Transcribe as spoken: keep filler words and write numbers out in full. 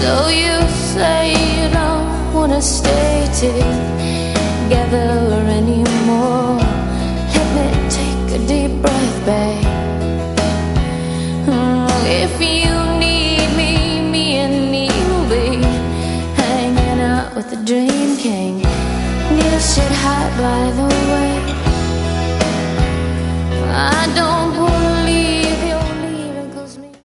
So you say you don't wanna stay together anymore. Let me take a deep breath, babe. If you need me, me and you'll be hanging out with the Dream King. You sit high by the way. I don't